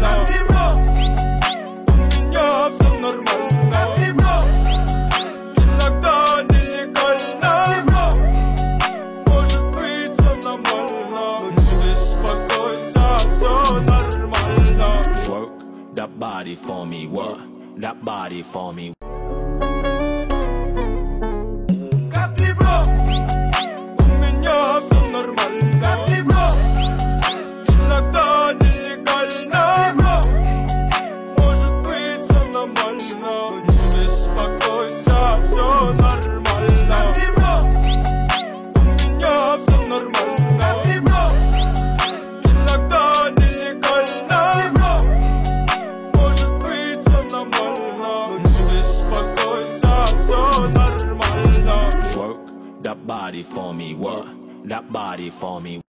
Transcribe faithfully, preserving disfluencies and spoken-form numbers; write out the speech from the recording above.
нормально. У меня все нормально. Иногда нелегально. Может быть все нормально. Но не беспокойся, все нормально. Work that body for me, work that body for me. Как ты, бро? У меня все нормально. Как ты, бро? Иногда нелегально. Может быть все нормально. Но не беспокойся, все нормально. Как ты, бро? У меня все нормально. Как ты, бро? Иногда нелегально. Может быть все нормально. Но не беспокойся, все нормально. Work that body for me, work that body for me.